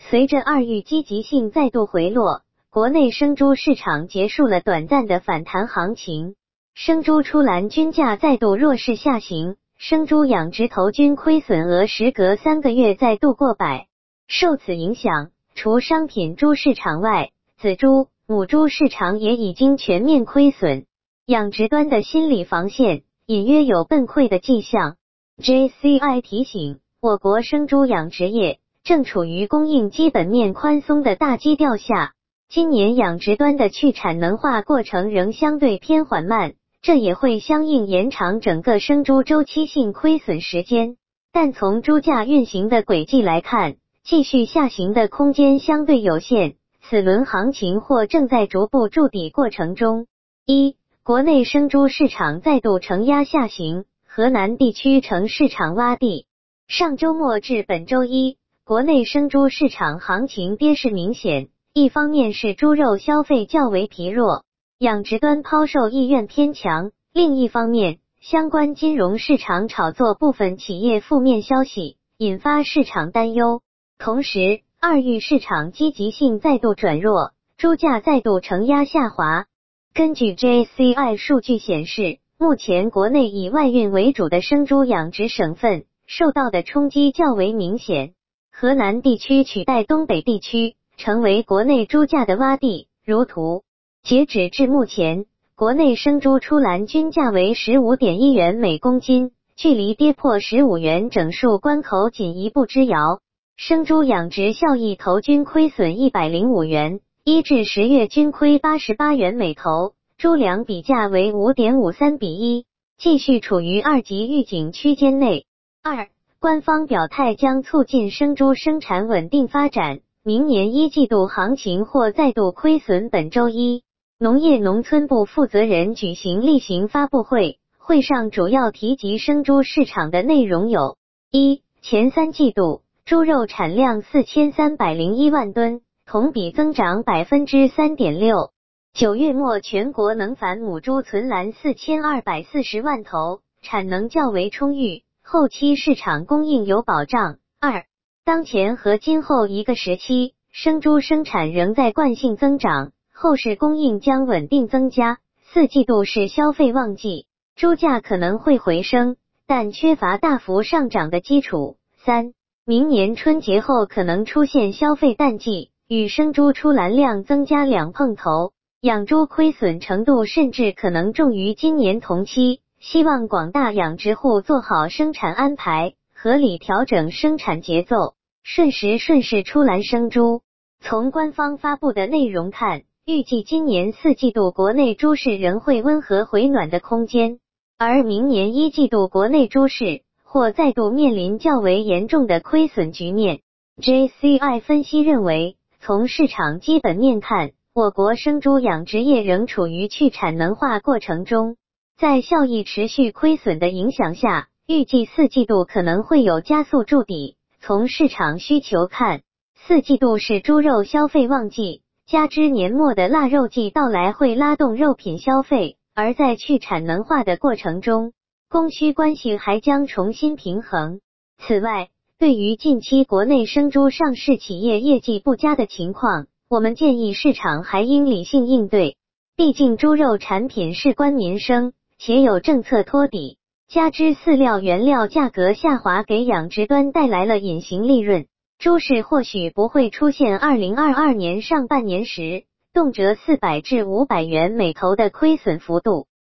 随着二育积极性再度回落，国内生猪市场结束了短暂的反弹行情，生猪出栏均价再度弱势下行，生猪养殖头均亏损额时隔3个月再度过百。受此影响，除商品猪市场外，仔猪、母猪市场也已经全面亏损，养殖端的心理防线隐约有崩溃的迹象。JCI 提醒，我国生猪养殖业正处于供应基本面宽松的大基调下，今年养殖端的去产能化过程仍相对偏缓慢，这也会相应延长整个生猪周期性亏损时间。但从猪价运行的轨迹来看，继续下行的空间相对有限，此轮行情或正在逐步筑底过程中。国内生猪市场再度承压下行，河南地区呈市场洼地。上周末至本周一，国内生猪市场行情跌势明显，一方面是猪肉消费较为疲弱，养殖端抛售意愿偏强，另一方面，相关金融市场炒作部分企业负面消息，引发市场担忧。同时，二育市场积极性再度转弱，猪价再度承压下滑。根据 JCI 数据显示，目前国内以外运为主的生猪养殖省份受到的冲击较为明显，河南地区取代东北地区，成为国内猪价的洼地。如图，截止至目前，国内生猪出栏均价为 15.1 元每公斤，距离跌破15元整数关口仅一步之遥。生猪养殖效益头均亏损105元，1至10月均亏88元每头，猪粮比价为 5.53 比1，继续处于二级预警区间内。官方表态将促进生猪生产稳定发展，明年一季度行情或再度亏损。本周一，农业农村部负责人举行例行发布会，会上主要提及生猪市场的内容有：前3季度猪肉产量4301万吨，同比增长 3.6%。9月末全国能繁母猪存栏4240万头，产能较为充裕，后期市场供应有保障。当前和今后一个时期，生猪生产仍在惯性增长，后市供应将稳定增加。4季度是消费旺季，猪价可能会回升，但缺乏大幅上涨的基础。明年春节后可能出现消费淡季，与生猪出栏量增加2碰头，养猪亏损程度甚至可能重于今年同期。希望广大养殖户做好生产安排，合理调整生产节奏，顺势出栏生猪。从官方发布的内容看，预计今年4季度国内猪市仍会温和回暖的空间，而明年1季度国内猪市或再度面临较为严重的亏损局面。JCI 分析认为，从市场基本面看，我国生猪养殖业仍处于去产能化过程中，在效益持续亏损的影响下，预计4季度可能会有加速筑底。从市场需求看，4季度是猪肉消费旺季，加之年末的腊肉季到来会拉动肉品消费，而在去产能化的过程中，供需关系还将重新平衡。此外，对于近期国内生猪上市企业业绩不佳的情况，我们建议市场还应理性应对，毕竟猪肉产品事关民生，且有政策托底，加之饲料原料价格下滑给养殖端带来了隐形利润，猪市或许不会出现2022年上半年时动辄400至500元每头的亏损幅度。